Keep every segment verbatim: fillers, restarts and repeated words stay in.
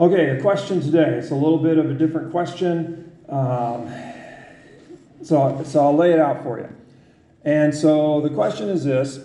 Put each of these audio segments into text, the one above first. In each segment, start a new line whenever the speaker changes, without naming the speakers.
Okay, the question today. It's a little bit of a different question. Um, so, so I'll lay it out for you. And so the question is this: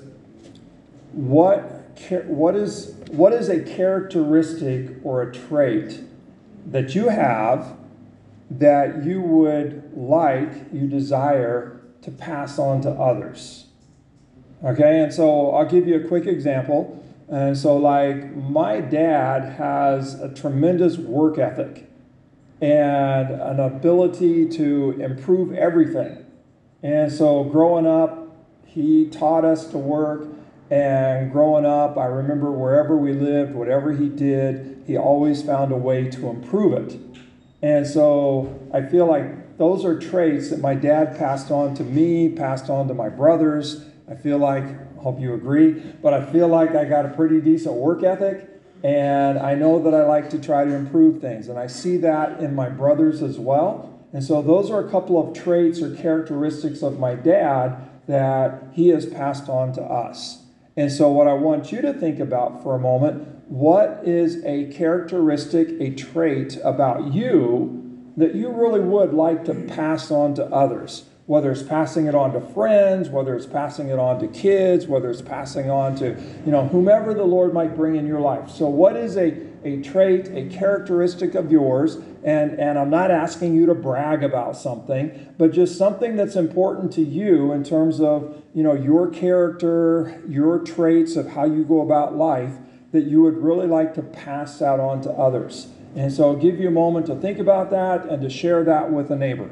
What what is what is a characteristic or a trait that you have that you would like, you desire to pass on to others? Okay, and so I'll give you a quick example. And so, like, my dad has a tremendous work ethic and an ability to improve everything. And so, growing up, he taught us to work. And growing up, I remember wherever we lived, whatever he did, he always found a way to improve it. And so, I feel like those are traits that my dad passed on to me, passed on to my brothers. I feel like, I hope you agree, but I feel like I got a pretty decent work ethic, and I know that I like to try to improve things, and I see that in my brothers as well. And so those are a couple of traits or characteristics of my dad that he has passed on to us. And so what I want you to think about for a moment, what is a characteristic, a trait about you that you really would like to pass on to others? Whether it's passing it on to friends, whether it's passing it on to kids, whether it's passing on to, you know, whomever the Lord might bring in your life. So what is a, a trait, a characteristic of yours? And, and I'm not asking you to brag about something, but just something that's important to you in terms of, you know, your character, your traits of how you go about life that you would really like to pass that on to others. And so I'll give you a moment to think about that and to share that with a neighbor.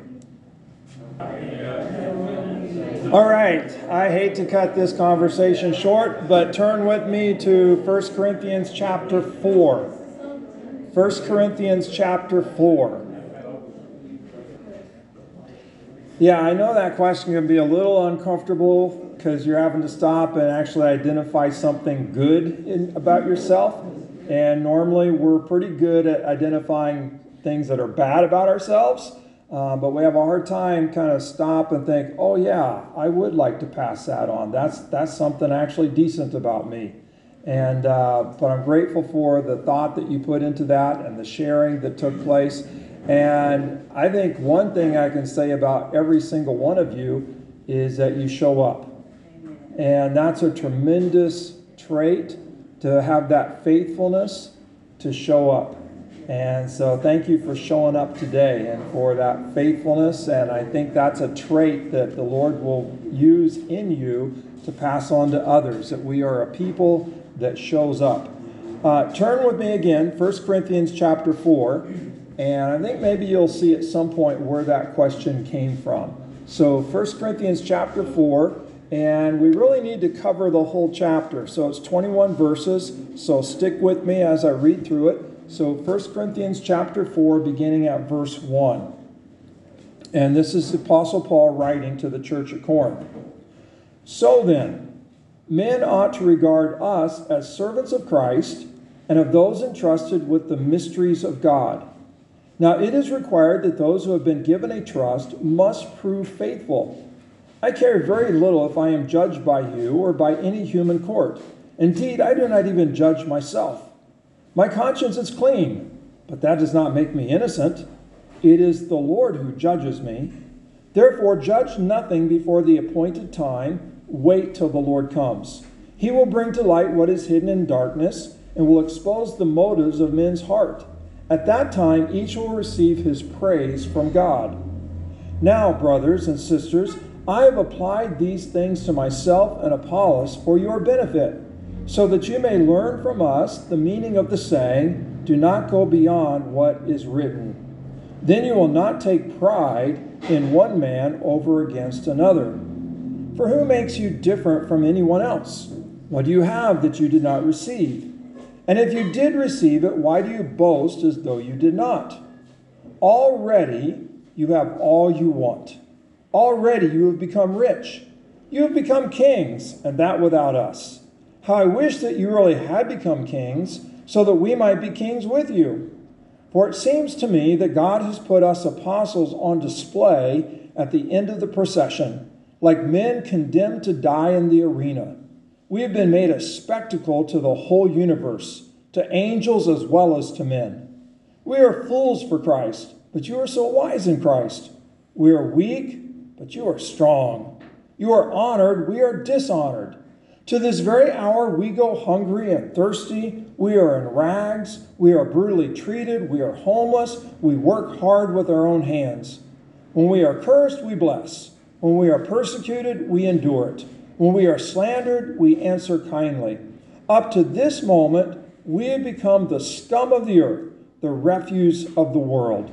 All right, I hate to cut this conversation short, but turn with me to First Corinthians chapter four. First Corinthians chapter four. Yeah, I know that question can be a little uncomfortable because you're having to stop and actually identify something good in, about yourself. And normally we're pretty good at identifying things that are bad about ourselves. Uh, but we have a hard time kind of stop and think, oh yeah, I would like to pass that on. That's that's something actually decent about me. And uh, but I'm grateful for the thought that you put into that and the sharing that took place. And I think one thing I can say about every single one of you is that you show up. And that's a tremendous trait, to have that faithfulness to show up. And so thank you for showing up today and for that faithfulness. And I think that's a trait that the Lord will use in you to pass on to others, that we are a people that shows up. Uh, turn with me again, First Corinthians chapter four. And I think maybe you'll see at some point where that question came from. So First Corinthians chapter four, and we really need to cover the whole chapter. So it's twenty-one verses, so stick with me as I read through it. So First Corinthians chapter four, beginning at verse one. And this is the Apostle Paul writing to the church at Corinth. So then, men ought to regard us as servants of Christ and of those entrusted with the mysteries of God. Now it is required that those who have been given a trust must prove faithful. I care very little if I am judged by you or by any human court. Indeed, I do not even judge myself. My conscience is clean, but that does not make me innocent. It is the Lord who judges me. Therefore, judge nothing before the appointed time. Wait till the Lord comes. He will bring to light what is hidden in darkness and will expose the motives of men's heart. At that time, each will receive his praise from God. Now, brothers and sisters, I have applied these things to myself and Apollos for your benefit, so that you may learn from us the meaning of the saying, do not go beyond what is written. Then you will not take pride in one man over against another. For who makes you different from anyone else? What do you have that you did not receive? And if you did receive it, why do you boast as though you did not? Already you have all you want. Already you have become rich. You have become kings, and that without us. How I wish that you really had become kings, so that we might be kings with you. For it seems to me that God has put us apostles on display at the end of the procession, like men condemned to die in the arena. We have been made a spectacle to the whole universe, to angels as well as to men. We are fools for Christ, but you are so wise in Christ. We are weak, but you are strong. You are honored, we are dishonored. To this very hour we go hungry and thirsty. We are in rags. We are brutally treated. We are homeless. We work hard with our own hands. When we are cursed, we bless. When we are persecuted, we endure it. When we are slandered, we answer kindly. Up to this moment, we have become the scum of the earth, the refuse of the world.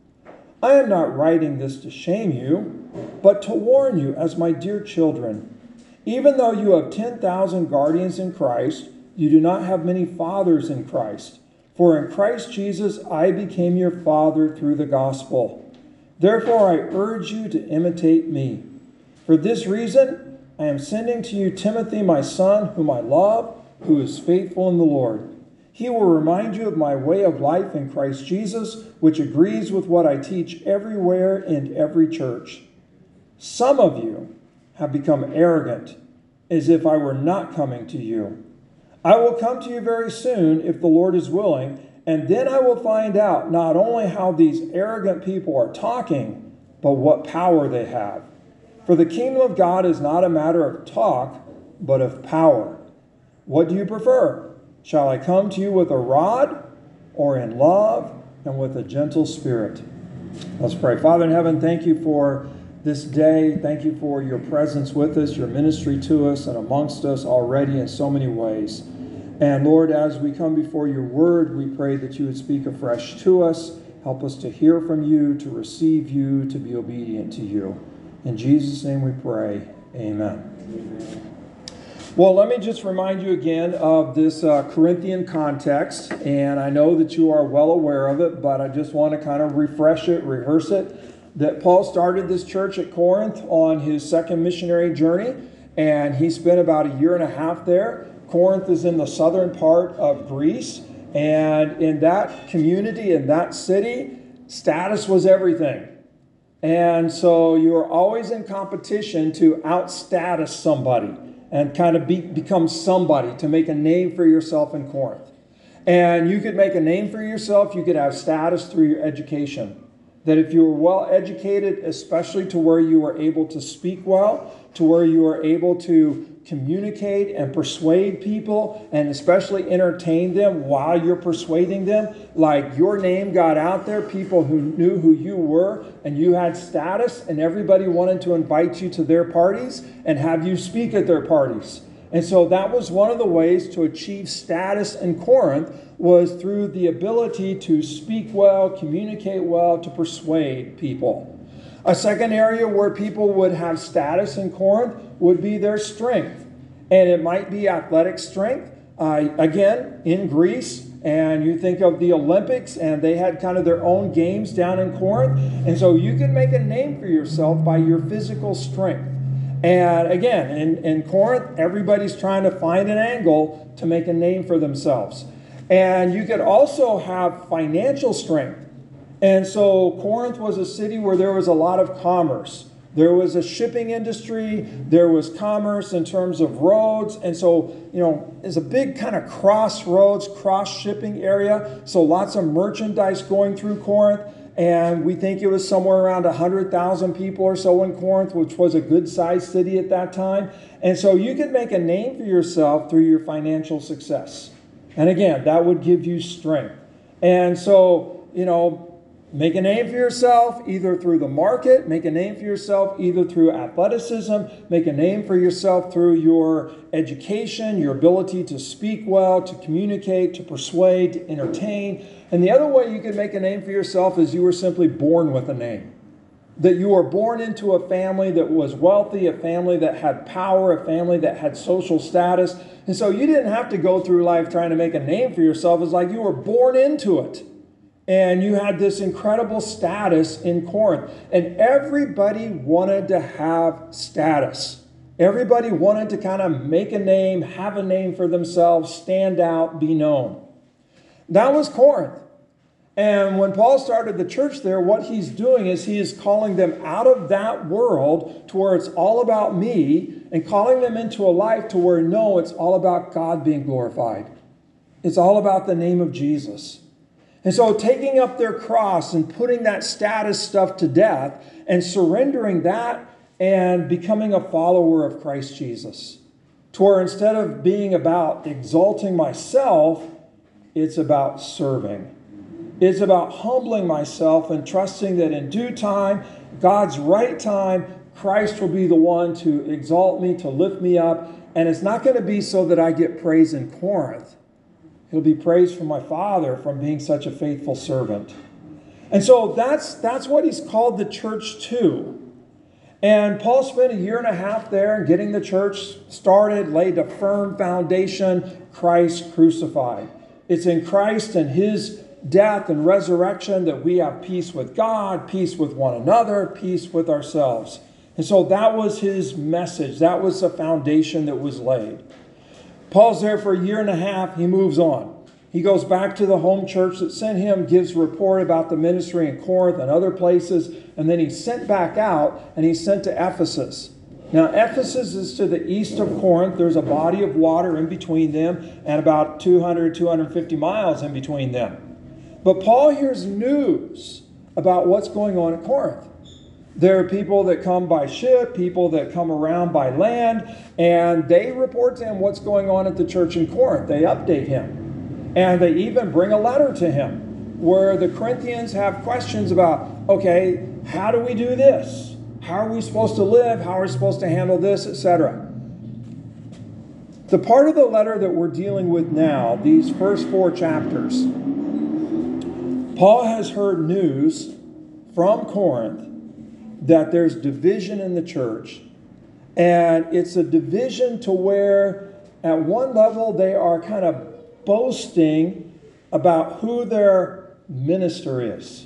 I am not writing this to shame you, but to warn you as my dear children. Even though you have ten thousand guardians in Christ, you do not have many fathers in Christ. For in Christ Jesus I became your father through the gospel. Therefore I urge you to imitate me. For this reason I am sending to you Timothy, my son, whom I love, who is faithful in the Lord. He will remind you of my way of life in Christ Jesus, which agrees with what I teach everywhere in every church. Some of you have become arrogant, as if I were not coming to you. I will come to you very soon, if the Lord is willing, and then I will find out not only how these arrogant people are talking, but what power they have. For the kingdom of God is not a matter of talk, but of power. What do you prefer? Shall I come to you with a rod, or in love and with a gentle spirit? Let's pray. Father in heaven, thank you for this day. Thank you for your presence with us, your ministry to us and amongst us already in so many ways. And Lord, as we come before your word, we pray that you would speak afresh to us. Help us to hear from you, to receive you, to be obedient to you. In Jesus' name we pray. Amen. Well, let me just remind you again of this uh, Corinthian context. And I know that you are well aware of it, but I just want to kind of refresh it, rehearse it. That Paul started this church at Corinth on his second missionary journey, and he spent about a year and a half there. Corinth is in the southern part of Greece, and in that community, in that city, status was everything. And so you are always in competition to outstatus somebody and kind of be, become somebody, to make a name for yourself in Corinth. And you could make a name for yourself, you could have status through your education. That if you were well educated, especially to where you were able to speak well, to where you were able to communicate and persuade people, and especially entertain them while you're persuading them, like your name got out there, people who knew who you were, and you had status, and everybody wanted to invite you to their parties and have you speak at their parties. And so that was one of the ways to achieve status in Corinth, was through the ability to speak well, communicate well, to persuade people. A second area where people would have status in Corinth would be their strength. And it might be athletic strength. Uh, again, in Greece, and you think of the Olympics, and they had kind of their own games down in Corinth. And so you can make a name for yourself by your physical strength. And again, in, in Corinth, everybody's trying to find an angle to make a name for themselves. And you could also have financial strength. And so Corinth was a city where there was a lot of commerce. There was a shipping industry. There was commerce in terms of roads. And so, you know, it's a big kind of crossroads, cross-shipping area. So lots of merchandise going through Corinth. And we think it was somewhere around one hundred thousand people or so in Corinth, which was a good-sized city at that time. And so you could make a name for yourself through your financial success. And again, that would give you strength. And so, you know, make a name for yourself either through the market, make a name for yourself either through athleticism, make a name for yourself through your education, your ability to speak well, to communicate, to persuade, to entertain. And the other way you can make a name for yourself is you were simply born with a name. That you were born into a family that was wealthy, a family that had power, a family that had social status. And so you didn't have to go through life trying to make a name for yourself. It's like you were born into it. And you had this incredible status in Corinth. And everybody wanted to have status. Everybody wanted to kind of make a name, have a name for themselves, stand out, be known. That was Corinth. And when Paul started the church there, what he's doing is he is calling them out of that world to where it's all about me, and calling them into a life to where, no, it's all about God being glorified. It's all about the name of Jesus. And so taking up their cross and putting that status stuff to death and surrendering that and becoming a follower of Christ Jesus. To where instead of being about exalting myself, it's about serving. It's about humbling myself and trusting that in due time, God's right time, Christ will be the one to exalt me, to lift me up. And it's not going to be so that I get praise in Corinth. He'll be praised from my Father from being such a faithful servant. And so that's, that's what he's called the church to. And Paul spent a year and a half there getting the church started, laid a firm foundation, Christ crucified. It's in Christ and his death and resurrection that we have peace with God, peace with one another, peace with ourselves. And so that was his message. That was the foundation that was laid. Paul's there for a year and a half. He moves on. He goes back to the home church that sent him, gives a report about the ministry in Corinth and other places, and then he's sent back out and he's sent to Ephesus. Now, Ephesus is to the east of Corinth. There's a body of water in between them and about two hundred, two hundred fifty miles in between them. But Paul hears news about what's going on at Corinth. There are people that come by ship, people that come around by land, and they report to him what's going on at the church in Corinth. They update him. And they even bring a letter to him where the Corinthians have questions about, okay, how do we do this? How are we supposed to live? How are we supposed to handle this, et cetera? The part of the letter that we're dealing with now, these first four chapters, Paul has heard news from Corinth that there's division in the church. And it's a division to where at one level they are kind of boasting about who their minister is.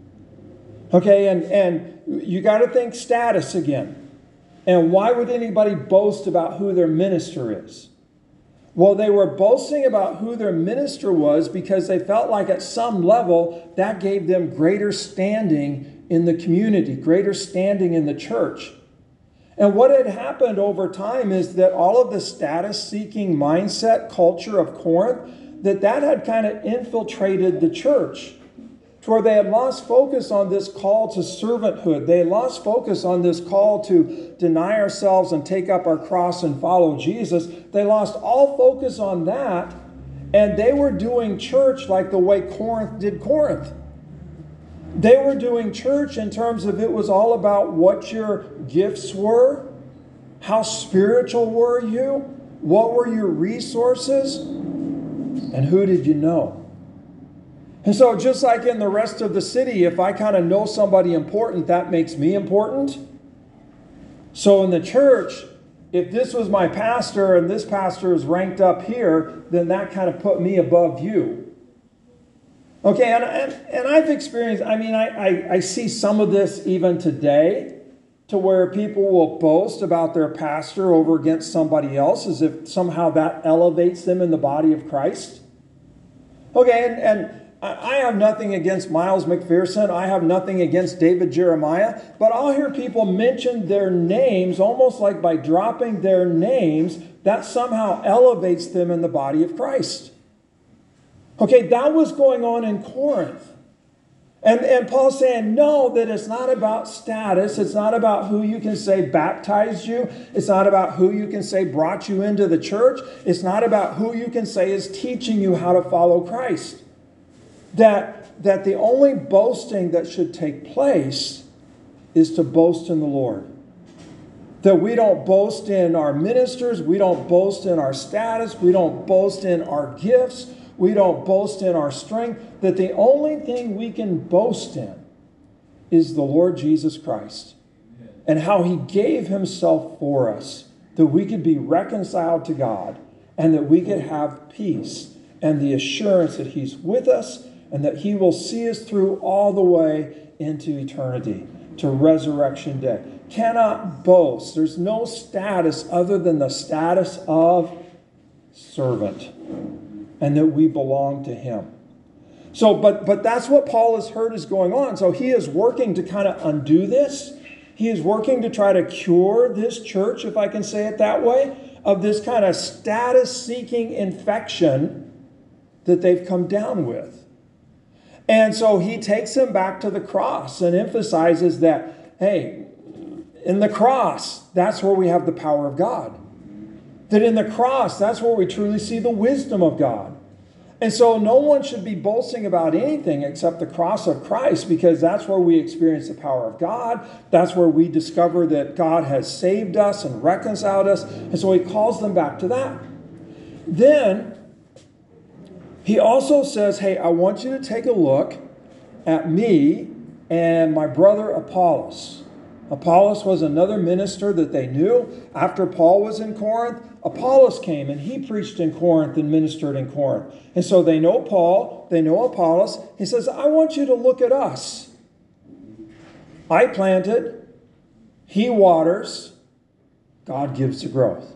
Okay, and, and you got to think status again. And why would anybody boast about who their minister is? Well, they were boasting about who their minister was because they felt like at some level that gave them greater standing in the community, greater standing in the church. And what had happened over time is that all of the status-seeking mindset culture of Corinth, that that had kind of infiltrated the church, to where they had lost focus on this call to servanthood. They had lost focus on this call to deny ourselves and take up our cross and follow Jesus. They lost all focus on that, and they were doing church like the way Corinth did Corinth. They were doing church in terms of it was all about what your gifts were, how spiritual were you, what were your resources, and who did you know. And so just like in the rest of the city, if I kind of know somebody important, that makes me important. So in the church, if this was my pastor and this pastor is ranked up here, then that kind of put me above you. Okay, and, and, and I've experienced, I mean, I, I, I see some of this even today, to where people will boast about their pastor over against somebody else as if somehow that elevates them in the body of Christ. Okay, and, and I have nothing against Miles McPherson. I have nothing against David Jeremiah. But I'll hear people mention their names almost like by dropping their names, that somehow elevates them in the body of Christ. Okay, that was going on in Corinth. And, and Paul's saying, no, that it's not about status. It's not about who you can say baptized you. It's not about who you can say brought you into the church. It's not about who you can say is teaching you how to follow Christ. That, that the only boasting that should take place is to boast in the Lord. That we don't boast in our ministers. We don't boast in our status. We don't boast in our gifts. We don't boast in our strength. That the only thing we can boast in is the Lord Jesus Christ. And how he gave himself for us. That we could be reconciled to God. And that we could have peace. And the assurance that he's with us. And that he will see us through all the way into eternity. To resurrection day. Cannot boast. There's no status other than the status of servant. And that we belong to him. So, but, but that's what Paul has heard is going on. So he is working to kind of undo this. He is working to try to cure this church, if I can say it that way, of this kind of status-seeking infection that they've come down with. And so he takes him back to the cross and emphasizes that, hey, in the cross, that's where we have the power of God. That in the cross, that's where we truly see the wisdom of God. And so no one should be boasting about anything except the cross of Christ, because that's where we experience the power of God. That's where we discover that God has saved us and reconciled us. And so he calls them back to that. Then he also says, hey, I want you to take a look at me and my brother Apollos. Apollos was another minister that they knew. After Paul was in Corinth, Apollos came and he preached in Corinth and ministered in Corinth. And so they know Paul, they know Apollos. He says, I want you to look at us. I planted, he waters, God gives the growth.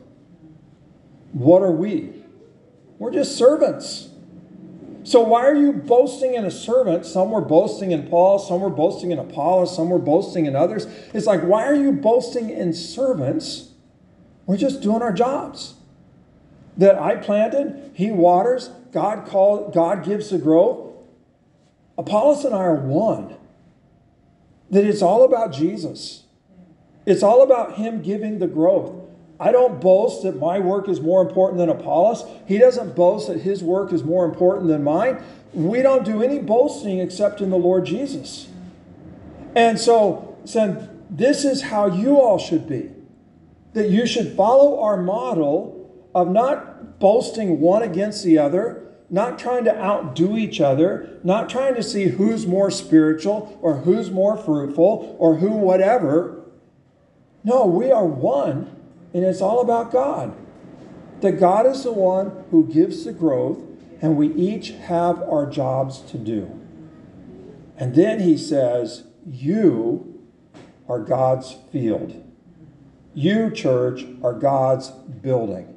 What are we? We're just servants. So why are you boasting in a servant? Some were boasting in Paul, some were boasting in Apollos, some were boasting in others. It's like, why are you boasting in servants? We're just doing our jobs. That I planted, he waters, God called, God gives the growth. Apollos and I are one. That it's all about Jesus. It's all about him giving the growth. I don't boast that my work is more important than Apollos. He doesn't boast that his work is more important than mine. We don't do any boasting except in the Lord Jesus. And so, so this is how you all should be. That you should follow our model of not boasting one against the other, not trying to outdo each other, not trying to see who's more spiritual or who's more fruitful or who whatever. No, we are one. And it's all about God. That God is the one who gives the growth, and we each have our jobs to do. And then he says, you are God's field. You, church, are God's building.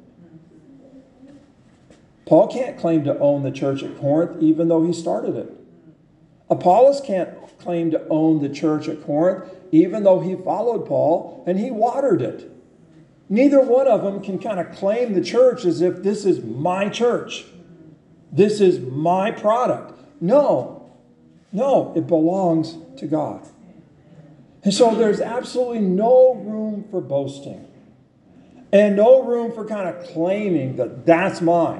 Paul can't claim to own the church at Corinth, even though he started it. Apollos can't claim to own the church at Corinth, even though he followed Paul and he watered it. Neither one of them can kind of claim the church as if this is my church. This is my product. No, no, it belongs to God. And so there's absolutely no room for boasting and no room for kind of claiming that that's mine.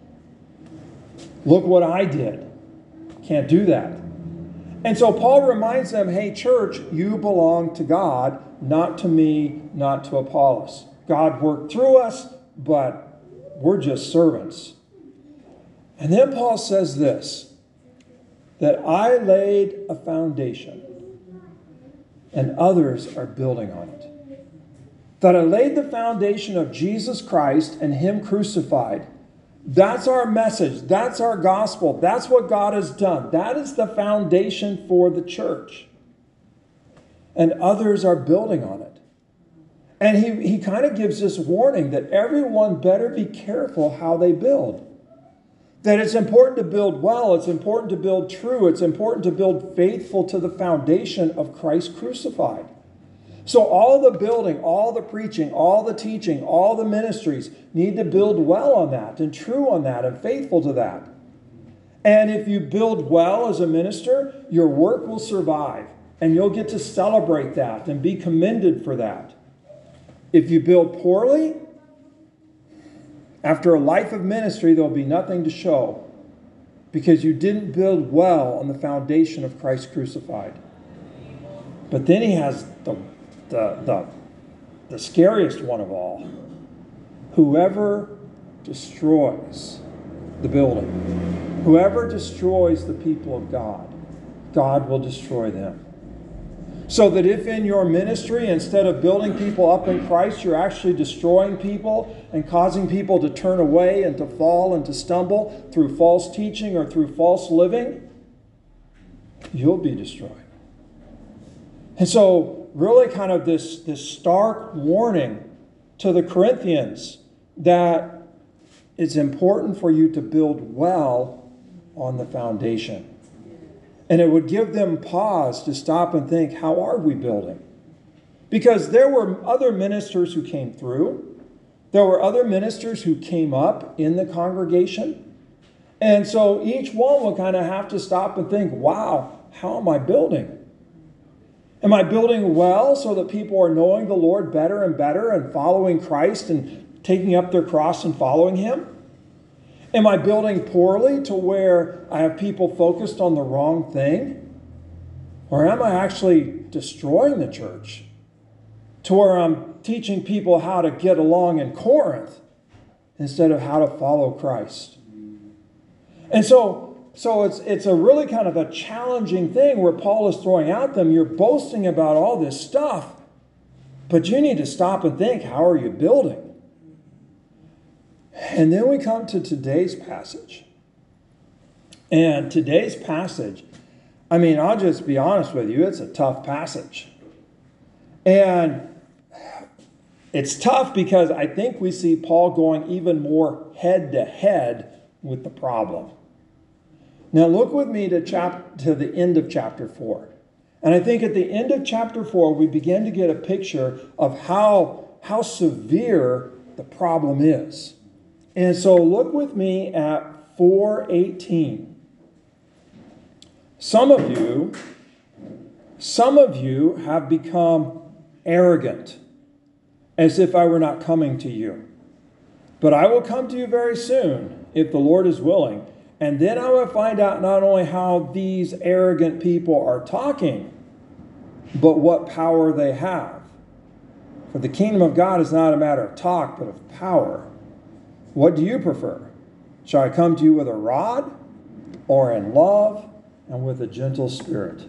Look what I did. Can't do that. And so Paul reminds them, hey, church, you belong to God, not to me, not to Apollos. God worked through us, but we're just servants. And then Paul says this, that I laid a foundation and others are building on it. That I laid the foundation of Jesus Christ and him crucified. That's our message. That's our gospel. That's what God has done. That is the foundation for the church. And others are building on it. And he, he kind of gives this warning that everyone better be careful how they build. That it's important to build well. It's important to build true. It's important to build faithful to the foundation of Christ crucified. So all the building, all the preaching, all the teaching, all the ministries need to build well on that and true on that and faithful to that. And if you build well as a minister, your work will survive and you'll get to celebrate that and be commended for that. If you build poorly, after a life of ministry, there'll be nothing to show because you didn't build well on the foundation of Christ crucified. But then he has the, the, the, the scariest one of all. Whoever destroys the building, whoever destroys the people of God, God will destroy them. So that if in your ministry, instead of building people up in Christ, you're actually destroying people and causing people to turn away and to fall and to stumble through false teaching or through false living, you'll be destroyed. And so really kind of this, this stark warning to the Corinthians that it's important for you to build well on the foundation. And it would give them pause to stop and think, how are we building? Because there were other ministers who came through. There were other ministers who came up in the congregation. And so each one will kind of have to stop and think, wow, how am I building? Am I building well so that people are knowing the Lord better and better and following Christ and taking up their cross and following Him? Am I building poorly to where I have people focused on the wrong thing? Or am I actually destroying the church to where I'm teaching people how to get along in Corinth instead of how to follow Christ? And so, so it's, it's a really kind of a challenging thing where Paul is throwing out them. You're boasting about all this stuff, but you need to stop and think, how are you building? And then we come to today's passage. And today's passage, I mean, I'll just be honest with you, it's a tough passage. And it's tough because I think we see Paul going even more head to head with the problem. Now look with me to, chap- to the end of chapter four. And I think at the end of chapter four, we begin to get a picture of how, how severe the problem is. And so look with me at four eighteen. Some of you, some of you have become arrogant, as if I were not coming to you. But I will come to you very soon, if the Lord is willing. And then I will find out not only how these arrogant people are talking, but what power they have. For the kingdom of God is not a matter of talk, but of power. What do you prefer? Shall I come to you with a rod, or in love and with a gentle spirit?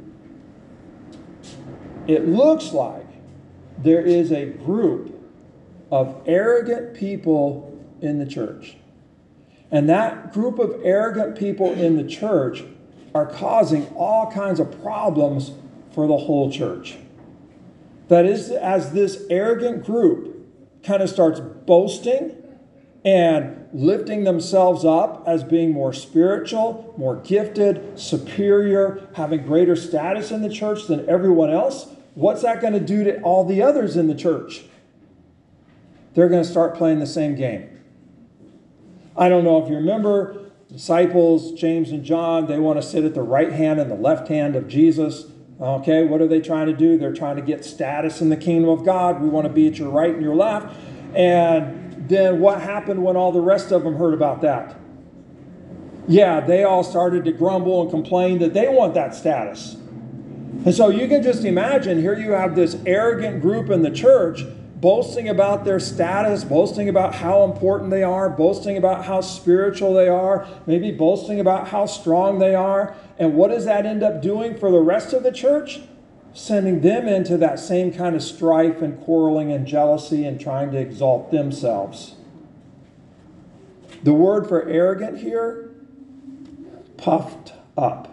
It looks like there is a group of arrogant people in the church. And that group of arrogant people in the church are causing all kinds of problems for the whole church. That is, as this arrogant group kind of starts boasting and lifting themselves up as being more spiritual, more gifted, superior, having greater status in the church than everyone else, what's that going to do to all the others in the church? They're going to start playing the same game. I don't know if you remember, disciples, James and John, they want to sit at the right hand and the left hand of Jesus. Okay, what are they trying to do? They're trying to get status in the kingdom of God. We want to be at your right and your left. And then what happened when all the rest of them heard about that? Yeah, they all started to grumble and complain that they want that status. And so you can just imagine, here you have this arrogant group in the church boasting about their status, boasting about how important they are, boasting about how spiritual they are, maybe boasting about how strong they are. And what does that end up doing for the rest of the church? Sending them into that same kind of strife and quarreling and jealousy and trying to exalt themselves. The word for arrogant here, puffed up.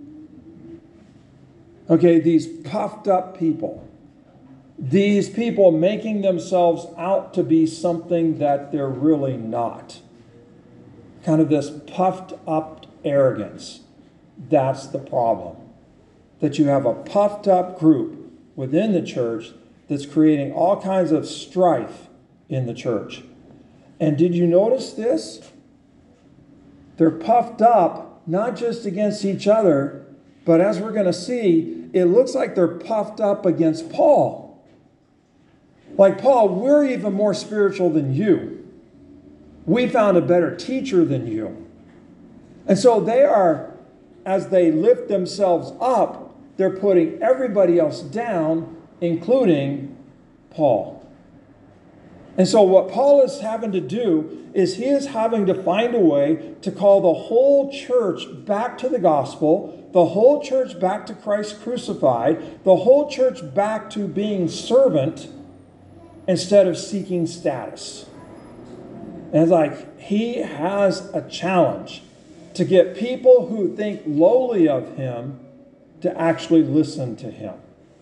Okay, these puffed up people. These people making themselves out to be something that they're really not. Kind of this puffed up arrogance. That's the problem. That you have a puffed up group within the church that's creating all kinds of strife in the church. And did you notice this? They're puffed up not just against each other, but as we're going to see, it looks like they're puffed up against Paul. Like, Paul, we're even more spiritual than you. We found a better teacher than you. And so they are, as they lift themselves up, they're putting everybody else down, including Paul. And so what Paul is having to do is he is having to find a way to call the whole church back to the gospel, the whole church back to Christ crucified, the whole church back to being servant instead of seeking status. And it's like he has a challenge to get people who think lowly of him to actually listen to him.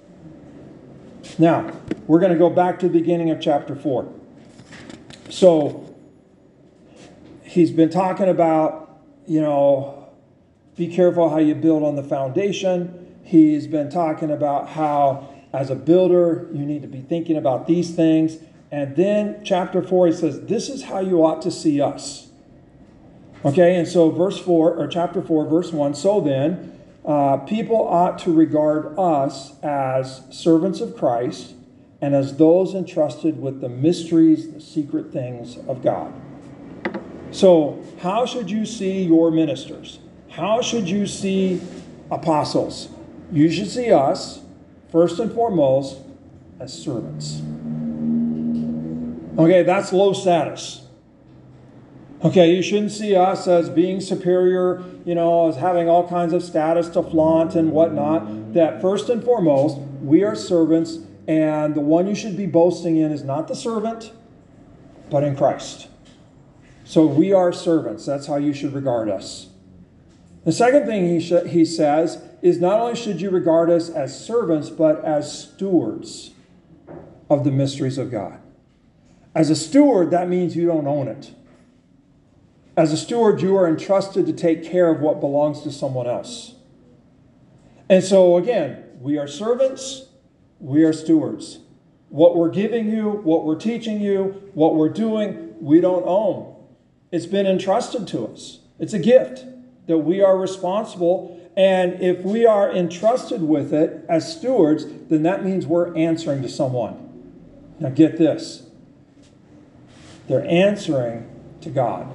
Now, we're going to go back to the beginning of chapter four. So, he's been talking about, you know, be careful how you build on the foundation. He's been talking about how, as a builder, you need to be thinking about these things. And then, chapter four, he says, this is how you ought to see us. Okay, and so verse four, or chapter four, verse one, so then, uh, people ought to regard us as servants of Christ and as those entrusted with the mysteries, the secret things of God. So, how should you see your ministers? How should you see apostles? You should see us, first and foremost, as servants. Okay, that's low status. Okay, you shouldn't see us as being superior, you know, as having all kinds of status to flaunt and whatnot. That first and foremost, we are servants, and the one you should be boasting in is not the servant, but in Christ. So we are servants. That's how you should regard us. The second thing he, sh- he says is not only should you regard us as servants, but as stewards of the mysteries of God. As a steward, that means you don't own it. As a steward, you are entrusted to take care of what belongs to someone else. And so again, we are servants, we are stewards. What we're giving you, what we're teaching you, what we're doing, we don't own. It's been entrusted to us. It's a gift that we are responsible. And if we are entrusted with it as stewards, then that means we're answering to someone. Now get this. They're answering to God.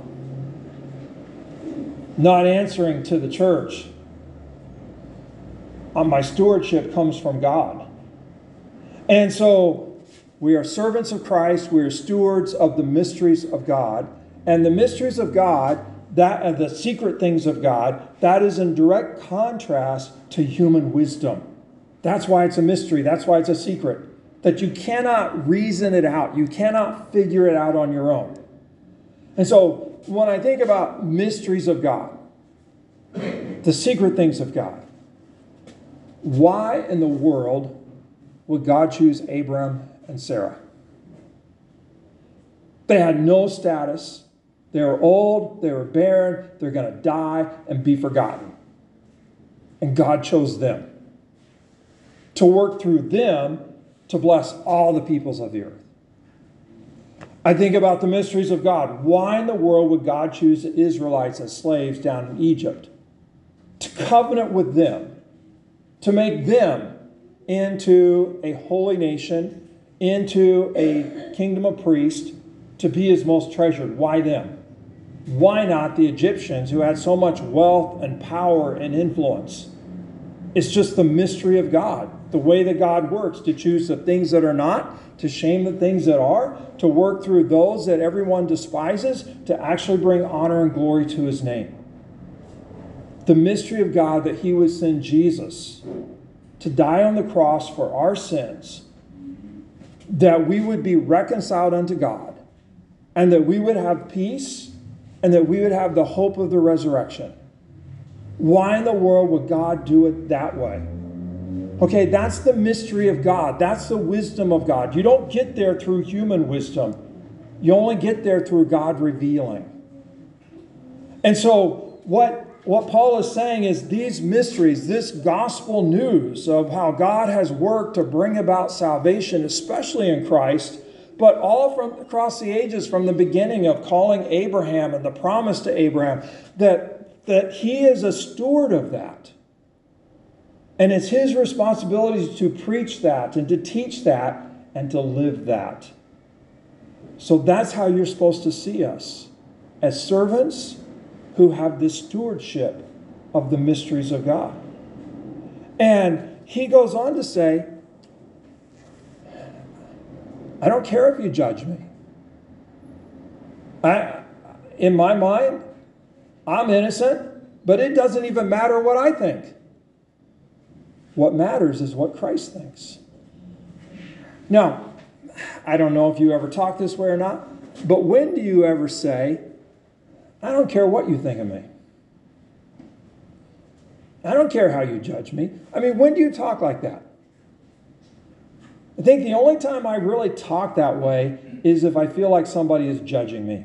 Not answering to the church. Uh, my stewardship comes from God. And so we are servants of Christ. We are stewards of the mysteries of God. And the mysteries of God, that are the secret things of God, that is in direct contrast to human wisdom. That's why it's a mystery. That's why it's a secret. That you cannot reason it out. You cannot figure it out on your own. And so when I think about mysteries of God, the secret things of God, why in the world would God choose Abram and Sarah? They had no status. They were old. They were barren. They're going to die and be forgotten. And God chose them to work through them to bless all the peoples of the earth. I think about the mysteries of God. Why in the world would God choose the Israelites as slaves down in Egypt? To covenant with them. To make them into a holy nation, into a kingdom of priests, to be his most treasured. Why them? Why not the Egyptians who had so much wealth and power and influence? It's just the mystery of God, the way that God works, to choose the things that are not, to shame the things that are, to work through those that everyone despises, to actually bring honor and glory to his name. The mystery of God that he would send Jesus to die on the cross for our sins, that we would be reconciled unto God, and that we would have peace, and that we would have the hope of the resurrection. Why in the world would God do it that way? Okay, that's the mystery of God. That's the wisdom of God. You don't get there through human wisdom. You only get there through God revealing. And so what, what Paul is saying is these mysteries, this gospel news of how God has worked to bring about salvation, especially in Christ, but all from across the ages, from the beginning of calling Abraham and the promise to Abraham, that, that he is a steward of that. And it's his responsibility to preach that and to teach that and to live that. So that's how you're supposed to see us, as servants who have this stewardship of the mysteries of God. And he goes on to say, I don't care if you judge me. I, in my mind, I'm innocent, but it doesn't even matter what I think. What matters is what Christ thinks. Now, I don't know if you ever talk this way or not, but when do you ever say, I don't care what you think of me? I don't care how you judge me. I mean, when do you talk like that? I think the only time I really talk that way is if I feel like somebody is judging me.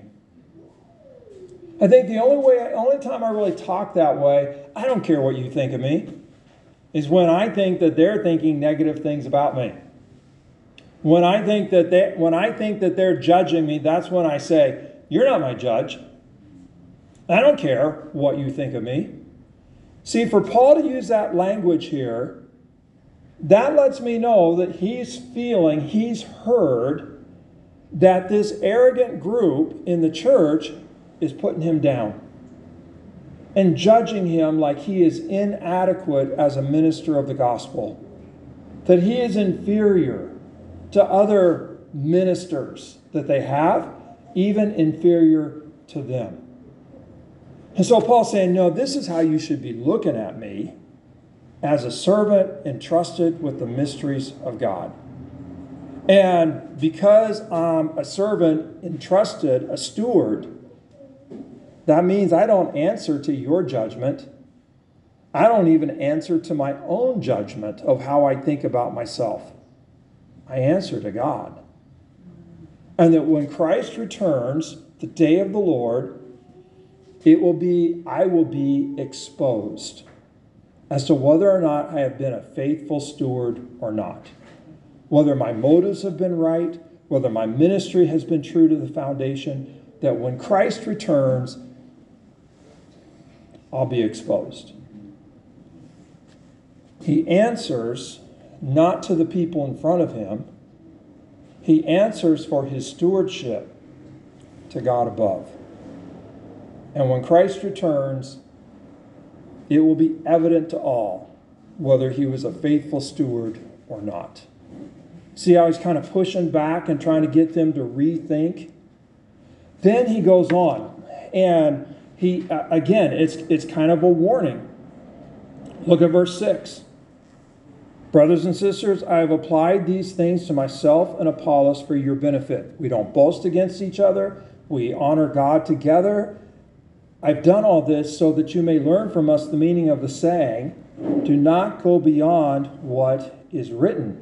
I think the only way, only time I really talk that way, I don't care what you think of me, is when I think that they're thinking negative things about me. When I think that they, when I think that they're judging me, that's when I say, you're not my judge. I don't care what you think of me. See, for Paul to use that language here, that lets me know that he's feeling, he's heard that this arrogant group in the church is putting him down and judging him like he is inadequate as a minister of the gospel, that he is inferior to other ministers that they have, even inferior to them. And so Paul's saying, no, this is how you should be looking at me, as a servant entrusted with the mysteries of God. And because I'm a servant entrusted, a steward, that means I don't answer to your judgment. I don't even answer to my own judgment of how I think about myself. I answer to God. And that when Christ returns, the day of the Lord, it will be, I will be exposed as to whether or not I have been a faithful steward or not. Whether my motives have been right, whether my ministry has been true to the foundation, that when Christ returns, I'll be exposed. He answers not to the people in front of him. He answers for his stewardship to God above. And when Christ returns, it will be evident to all whether he was a faithful steward or not. See how he's kind of pushing back and trying to get them to rethink? Then he goes on, and he, uh, again, it's, it's kind of a warning. Look at verse six. Brothers and sisters, I have applied these things to myself and Apollos for your benefit. We don't boast against each other. We honor God together. I've done all this so that you may learn from us the meaning of the saying, do not go beyond what is written.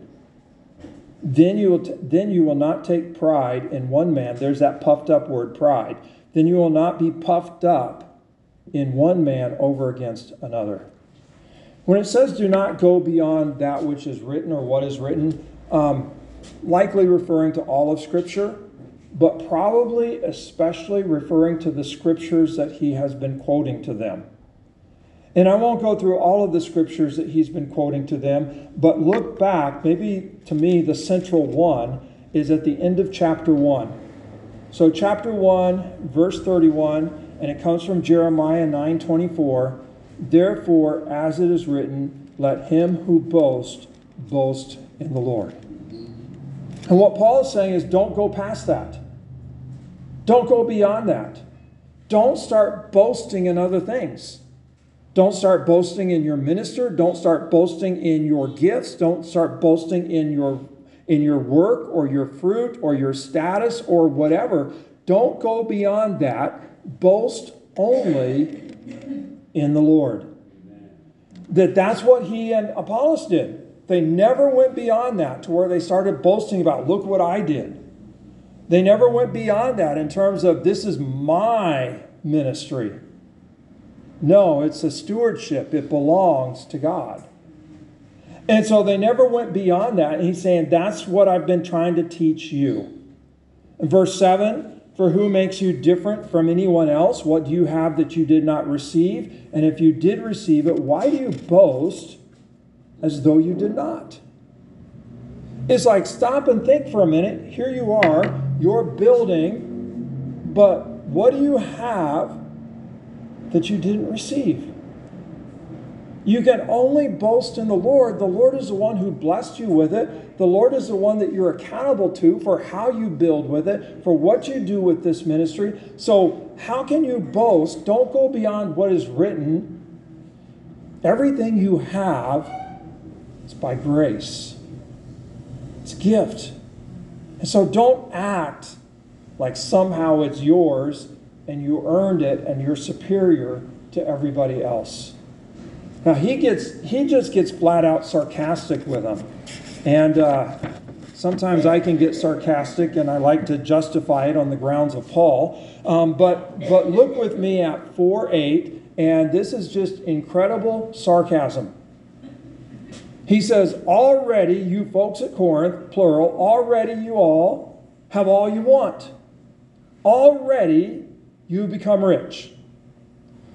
Then you will t- then you will not take pride in one man. There's that puffed up word, pride. Then you will not be puffed up in one man over against another. When it says do not go beyond that which is written or what is written, um, likely referring to all of Scripture, but probably especially referring to the Scriptures that he has been quoting to them. And I won't go through all of the Scriptures that he's been quoting to them, but look back, maybe to me the central one is at the end of chapter one. So chapter one, verse thirty-one, and it comes from Jeremiah nine twenty-four. Therefore, as it is written, let him who boasts, boast in the Lord. And what Paul is saying is don't go past that. Don't go beyond that. Don't start boasting in other things. Don't start boasting in your minister. Don't start boasting in your gifts. Don't start boasting in your, in your work or your fruit or your status or whatever. Don't go beyond that. Boast only in the Lord. That that's what he and Apollos did. They never went beyond that to where they started boasting about, look what I did. They never went beyond that in terms of, this is my ministry. No, it's a stewardship. It belongs to God. And so they never went beyond that. And he's saying, that's what I've been trying to teach you. In verse seven, for who makes you different from anyone else? What do you have that you did not receive? And if you did receive it, why do you boast as though you did not? It's like, stop and think for a minute. Here you are, you're building, but what do you have that you didn't receive? You can only boast in the Lord. The Lord is the one who blessed you with it. The Lord is the one that you're accountable to for how you build with it, for what you do with this ministry. So how can you boast? Don't go beyond what is written. Everything you have is by grace. It's a gift. And so don't act like somehow it's yours and you earned it and you're superior to everybody else. Now, he gets he just gets flat out sarcastic with them. And uh, sometimes I can get sarcastic, and I like to justify it on the grounds of Paul. Um, but, but look with me at four eight, and this is just incredible sarcasm. He says, already you folks at Corinth, plural, already you all have all you want. Already you become rich.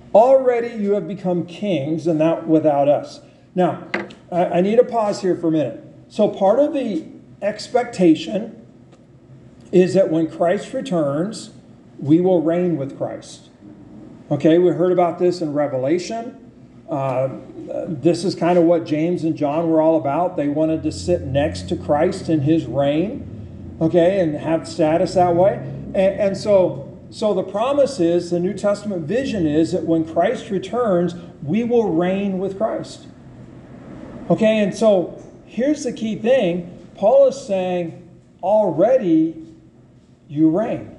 Already you have become kings, and that without us. Now, I need to pause here for a minute. So part of the expectation is that when Christ returns, we will reign with Christ. Okay, we heard about this in Revelation. Uh, this is kind of what James and John were all about. They wanted to sit next to Christ in his reign, okay, and have status that way. And, and so, so the promise is, the New Testament vision is that when Christ returns, we will reign with Christ. Okay, and so here's the key thing. Paul is saying, already you reign.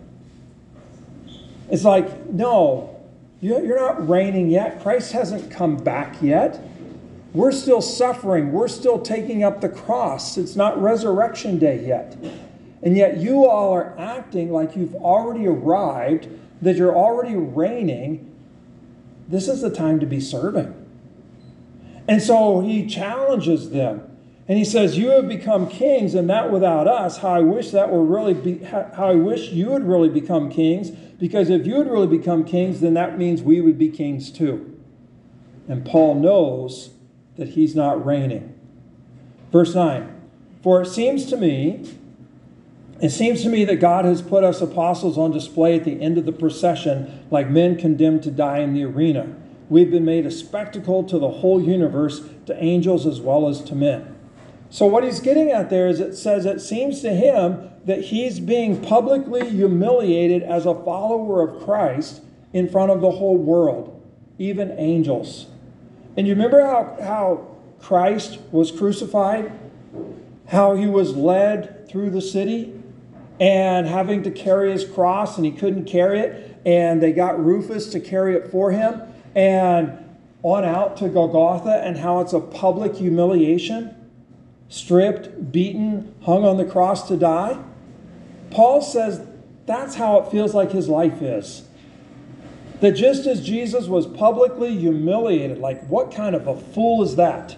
It's like, no, you're not reigning yet. Christ hasn't come back yet. We're still suffering. We're still taking up the cross. It's not resurrection day yet. And yet you all are acting like you've already arrived, that you're already reigning. This is the time to be serving. And so he challenges them. And he says, you have become kings, and that without us. How I wish that were really be, how I wish you would really become kings, because if you would really become kings, then that means we would be kings too. And Paul knows that he's not reigning. Verse nine, for it seems to me, it seems to me that God has put us apostles on display at the end of the procession, like men condemned to die in the arena. We've been made a spectacle to the whole universe, to angels as well as to men. So what he's getting at there is it says it seems to him that he's being publicly humiliated as a follower of Christ in front of the whole world, even angels. And you remember how, how Christ was crucified? How he was led through the city and having to carry his cross, and he couldn't carry it, and they got Rufus to carry it for him, and on out to Golgotha, and how it's a public humiliation. Stripped, beaten, hung on the cross to die. Paul says that's how it feels like his life is. That just as Jesus was publicly humiliated, like what kind of a fool is that?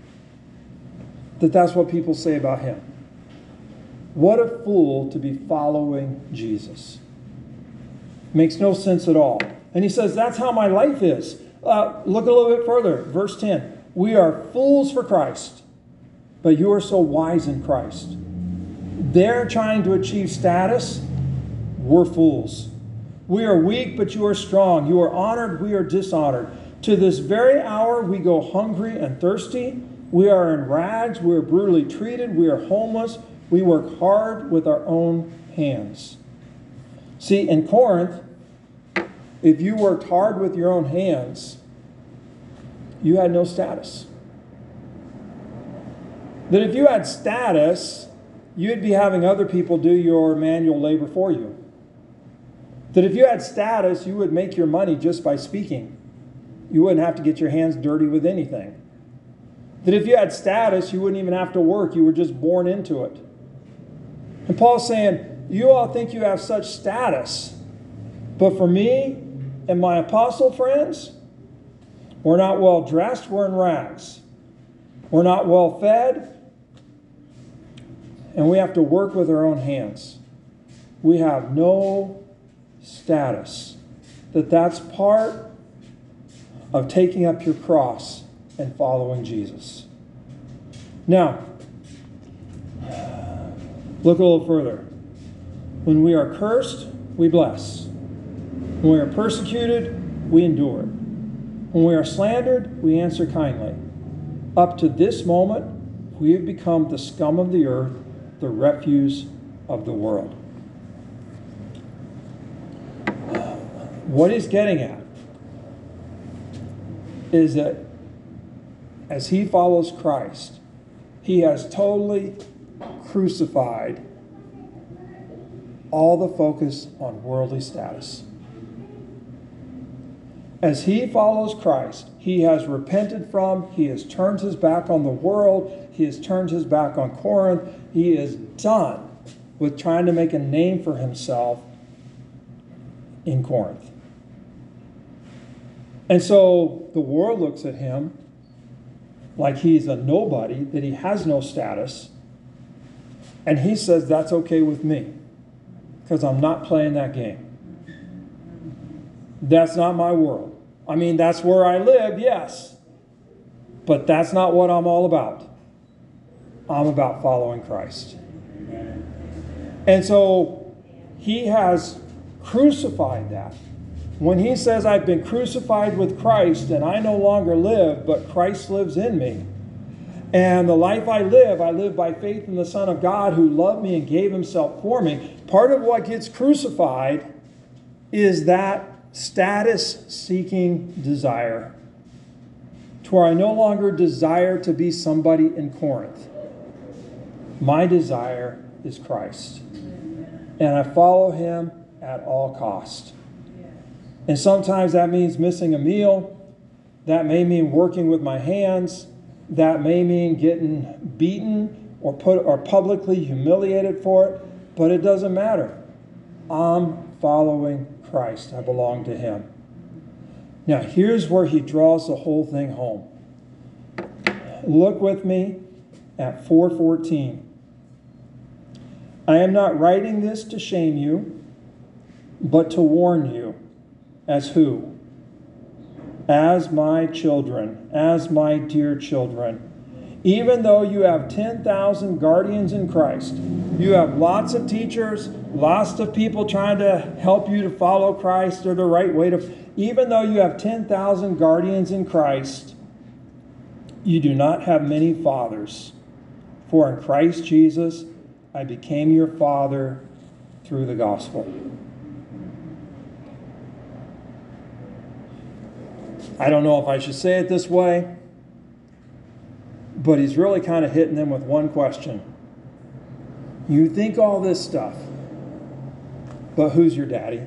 That that's what people say about him. What a fool to be following Jesus. Makes no sense at all. And he says that's how my life is. Uh, look a little bit further. Verse ten. We are fools for Christ, but you are so wise in Christ. They're trying to achieve status. We're fools. We are weak, but you are strong. You are honored, we are dishonored. To this very hour, we go hungry and thirsty. We are in rags. We are brutally treated. We are homeless. We work hard with our own hands. See, in Corinth, if you worked hard with your own hands, you had no status. That if you had status, you'd be having other people do your manual labor for you. That if you had status, you would make your money just by speaking. You wouldn't have to get your hands dirty with anything. That if you had status, you wouldn't even have to work. You were just born into it. And Paul's saying, you all think you have such status. But for me and my apostle friends, we're not well dressed, we're in rags. We're not well fed, and we have to work with our own hands. We have no status. That that's part of taking up your cross and following Jesus. Now, look a little further. When we are cursed, we bless. When we are persecuted, we endure. When we are slandered, we answer kindly. Up to this moment, we have become the scum of the earth, the refuse of the world. What he's getting at is that as he follows Christ, he has totally crucified all the focus on worldly status. As he follows Christ, he has repented from, he has turned his back on the world, he has turned his back on Corinth, he is done with trying to make a name for himself in Corinth. And so the world looks at him like he's a nobody, that he has no status, and he says that's okay with me because I'm not playing that game. That's not my world. I mean, that's where I live, yes. But that's not what I'm all about. I'm about following Christ. And so he has crucified that. When he says, I've been crucified with Christ and I no longer live, but Christ lives in me. And the life I live, I live by faith in the Son of God who loved me and gave himself for me. Part of what gets crucified is that status-seeking desire, to where I no longer desire to be somebody in Corinth. My desire is Christ. And I follow him at all cost. And sometimes that means missing a meal. That may mean working with my hands. That may mean getting beaten or put or publicly humiliated for it. But it doesn't matter. I'm following Christ. I belong to him. Now, here's where he draws the whole thing home. Look with me at four fourteen. I am not writing this to shame you, but to warn you. As who? As my children, as my dear children. Even though you have ten thousand guardians in Christ, you have lots of teachers, lots of people trying to help you to follow Christ or the right way to... Even though you have ten thousand guardians in Christ, you do not have many fathers. For in Christ Jesus, I became your father through the gospel. I don't know if I should say it this way, but he's really kind of hitting them with one question. You think all this stuff, but who's your daddy?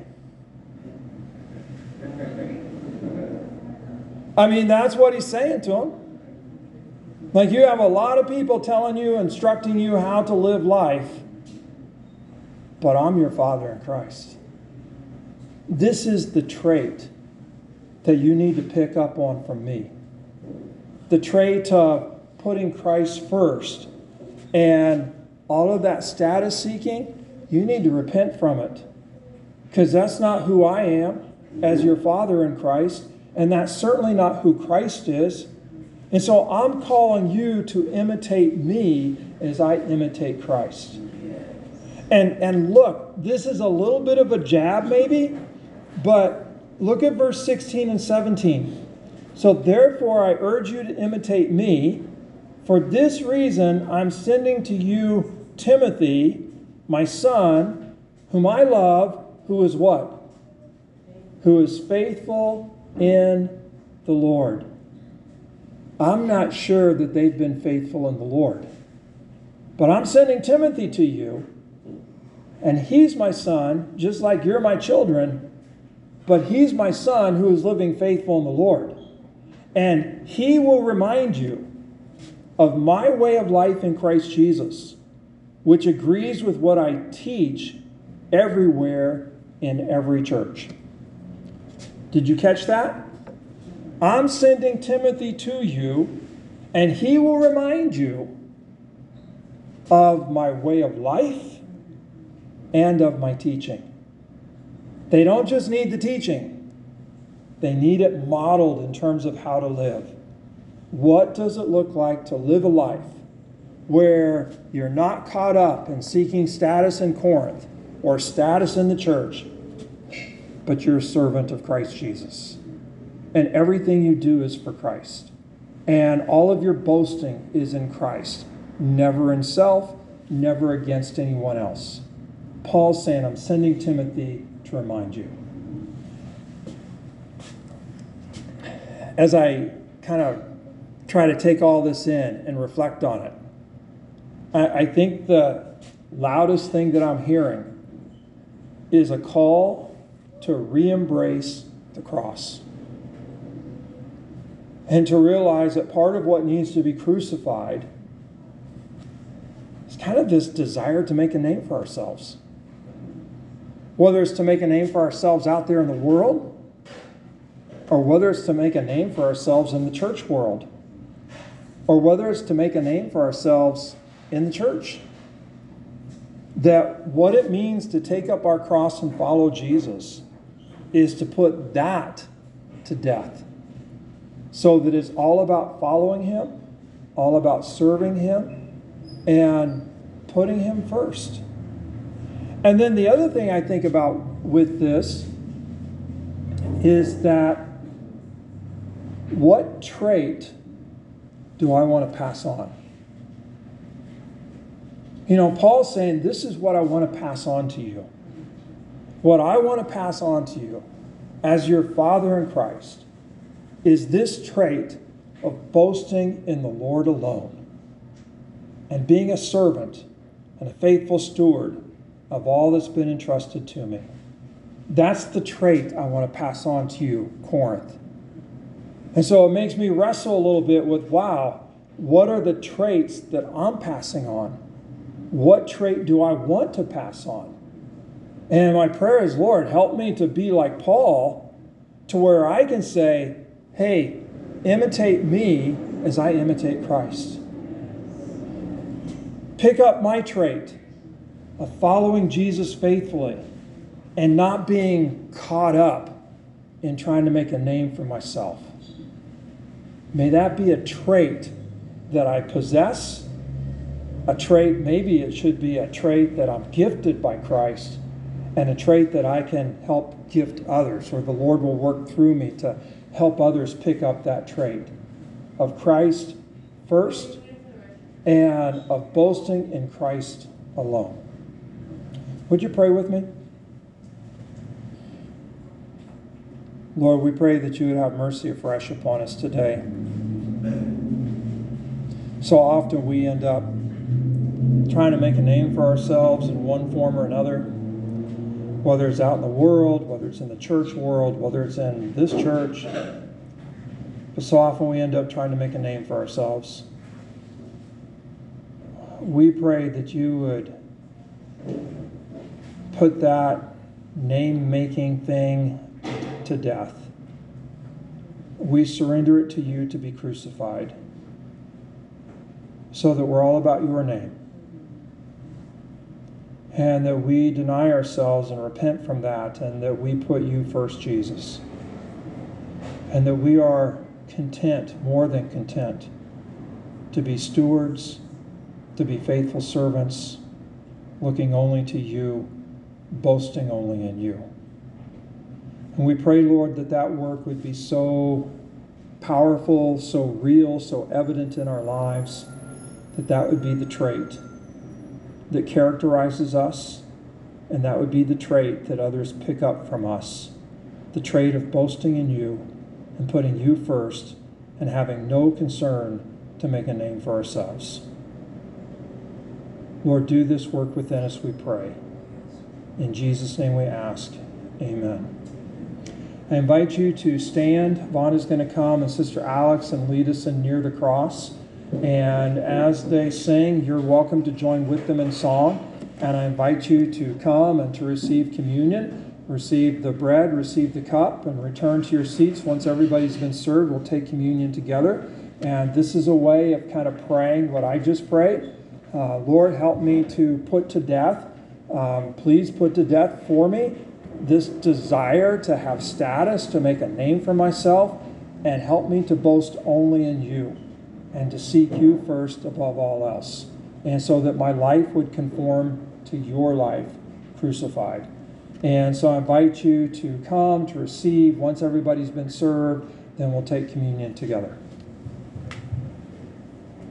I mean, that's what he's saying to them. Like, you have a lot of people telling you, instructing you how to live life, but I'm your father in Christ. This is the trait that you need to pick up on from me. The trait of putting Christ first and all of that status seeking, you need to repent from it. Because that's not who I am as your father in Christ, and that's certainly not who Christ is. And so I'm calling you to imitate me as I imitate Christ. And, and look, this is a little bit of a jab maybe, but look at verse sixteen and seventeen. So therefore I urge you to imitate me. For this reason I'm sending to you Timothy, my son, whom I love, who is what? Who is faithful in the Lord. I'm not sure that they've been faithful in the Lord. But I'm sending Timothy to you, and he's my son, just like you're my children, but he's my son who is living faithful in the Lord. And he will remind you of my way of life in Christ Jesus, which agrees with what I teach everywhere in every church. Did you catch that? I'm sending Timothy to you, and he will remind you of my way of life and of my teaching. They don't just need the teaching. They need it modeled in terms of how to live. What does it look like to live a life where you're not caught up in seeking status in Corinth or status in the church, but you're a servant of Christ Jesus? And everything you do is for Christ. And all of your boasting is in Christ. Never in self, never against anyone else. Paul's saying, I'm sending Timothy to remind you. As I kind of try to take all this in and reflect on it, I, I think the loudest thing that I'm hearing is a call to re-embrace the cross. And to realize that part of what needs to be crucified is kind of this desire to make a name for ourselves. Whether it's to make a name for ourselves out there in the world, or whether it's to make a name for ourselves in the church world, or whether it's to make a name for ourselves in the church. That what it means to take up our cross and follow Jesus is to put that to death, so that it's all about following him, all about serving him, and putting him first. And then the other thing I think about with this is that what trait do I want to pass on? You know, Paul's saying, this is what I want to pass on to you. What I want to pass on to you as your father in Christ is this trait of boasting in the Lord alone and being a servant and a faithful steward of all that's been entrusted to me. That's the trait I want to pass on to you, Corinth. And so it makes me wrestle a little bit with, wow, what are the traits that I'm passing on? What trait do I want to pass on? And my prayer is, Lord, help me to be like Paul, to where I can say, hey, imitate me as I imitate Christ. Pick up my trait of following Jesus faithfully and not being caught up in trying to make a name for myself. May that be a trait that I possess, a trait, maybe it should be a trait that I'm gifted by Christ, and a trait that I can help gift others, or the Lord will work through me to help others pick up that trait of Christ first and of boasting in Christ alone. Would you pray with me? Lord, we pray that you would have mercy afresh upon us today. So often we end up trying to make a name for ourselves in one form or another, whether it's out in the world, whether it's in the church world, whether it's in this church. But so often we end up trying to make a name for ourselves. We pray that you would put that name-making thing to death. We surrender it to you to be crucified, so that we're all about your name, and that we deny ourselves and repent from that, and that we put you first, Jesus, and that we are content, more than content, to be stewards, to be faithful servants, looking only to you, boasting only in you. And we pray, Lord, that that work would be so powerful, so real, so evident in our lives, that that would be the trait that characterizes us, and that would be the trait that others pick up from us, the trait of boasting in you and putting you first and having no concern to make a name for ourselves. Lord, do this work within us, we pray. In Jesus' name we ask, amen. I invite you to stand. Vonda's going to come, and Sister Alex, and lead us in Near the Cross. And as they sing, you're welcome to join with them in song. And I invite you to come and to receive communion, receive the bread, receive the cup, and return to your seats. Once everybody's been served, we'll take communion together. And this is a way of kind of praying what I just prayed. Uh, Lord, help me to put to death. Um, please put to death for me this desire to have status, to make a name for myself, and help me to boast only in you and to seek you first above all else. And so that my life would conform to your life crucified. And so I invite you to come to receive. Once everybody's been served, then we'll take communion together.